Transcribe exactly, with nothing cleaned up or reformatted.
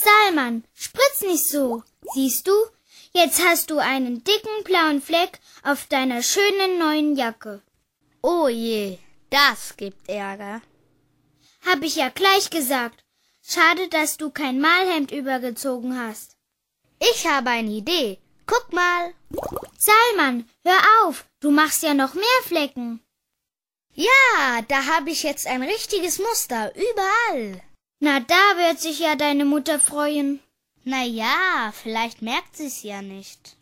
Salman, spritz nicht so. Siehst du, jetzt hast du einen dicken blauen Fleck auf deiner schönen neuen Jacke. Oh je, das gibt Ärger. Hab ich ja gleich gesagt. Schade, dass du kein Malhemd übergezogen hast. Ich habe eine Idee. Guck mal. Salman, hör auf, du machst ja noch mehr Flecken. Ja, da habe ich jetzt ein richtiges Muster, überall. Na, da wird sich ja deine Mutter freuen. Na ja, vielleicht merkt sie's ja nicht.